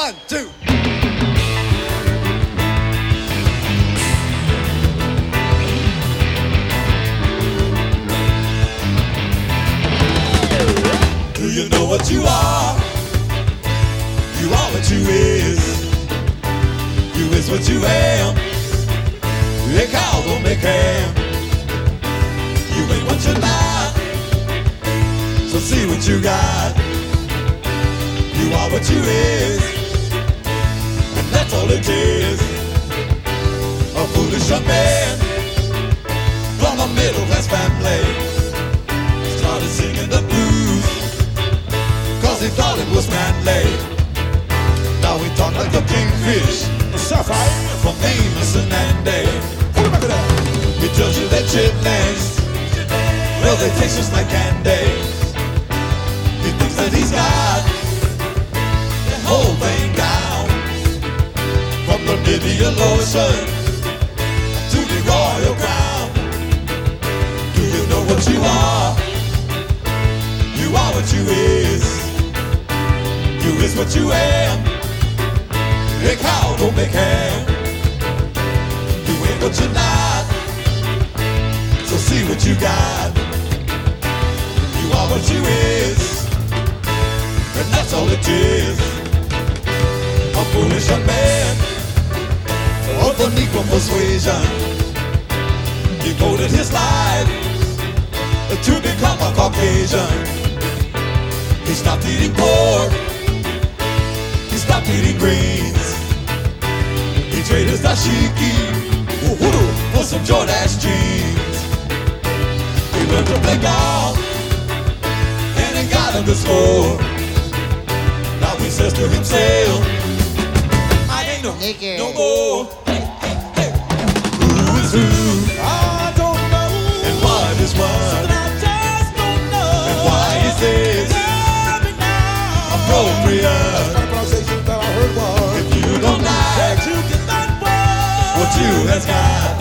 1, 2. Do you know what you are? You are what you is. You is what you am. They call don't make ham. You ain't what you like. So see what you got. You are what you is, and that's all it is. A foolish young man from a middle class family started singing the blues, cause he thought it was manly. Now he talk like a kingfish from Amos and Andy. He tells you that chitlins, well, they taste just like candy. He thinks that he's got the whole thing down, from the Nivea lotion to the royal crown. Do you know what you are? You are what you is. You is what you am. A cow don't make ham. You ain't what you're not, so see what you got. You are what you is, and that's all it is. A foolish young man of the Negro persuasion devoted his life to become a Caucasian. He stopped eating pork, he stopped eating greens. He traded his dashiki for some Jordache jeans. He learned to play golf, and he got him the score. Now he says to himself, I ain't no more. Who is who? I don't know. And what is what? I just don't know. And why is this appropriate? If you don't like what you has got,